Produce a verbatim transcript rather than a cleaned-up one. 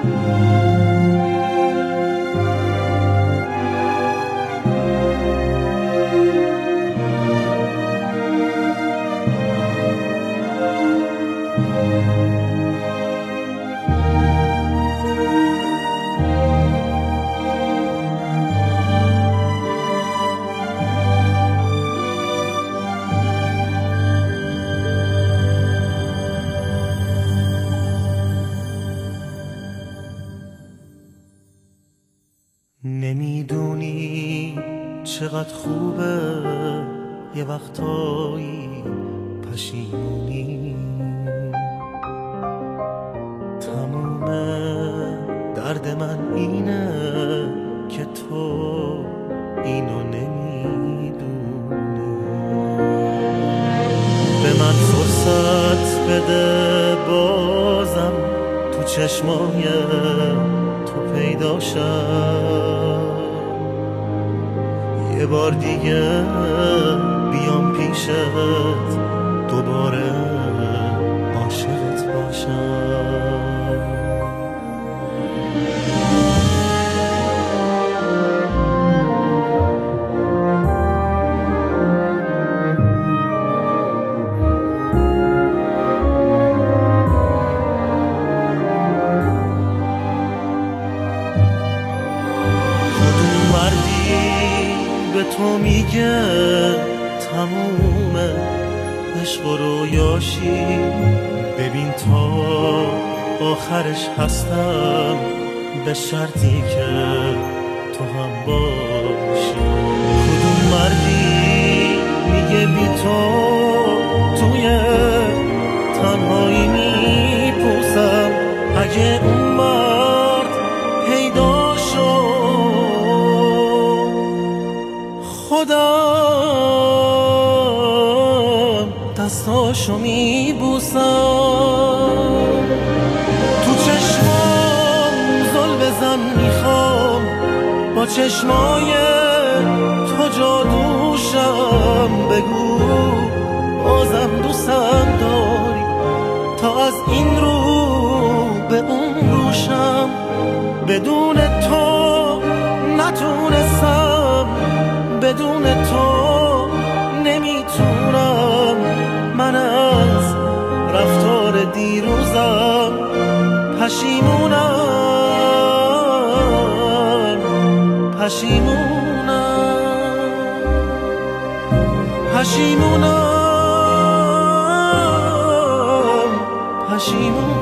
نمیدونی چقدر خوبه یه وقتایی پشیمونی، تموم درد من اینه که تو اینو نمیدونی. به من فرصت بده بازم تو چشمای تو پیدا شم، یه بار دیگه بیام پیشت دوباره عاشقت باشم. به تو میگه تمومه عشق و رویاشی، ببین تا آخرش هستم به شرطی که تو هم باشی. کدوم مردی میگه بی تو توی تنهایی میپوسم، اگه اون مرد پیدا شد خودم دستاشو میبوسم. تو چشمام زل بزن میخوام با چشمای تو جادوشم، بگو بازم دوستم داری تا از این رو به اون روشم. بدون تو نتونستم، بدون تو نمیتونم، من از رفتار دیروزم پشیمونم، پشیمونم، پشیمونم، پشیمونم.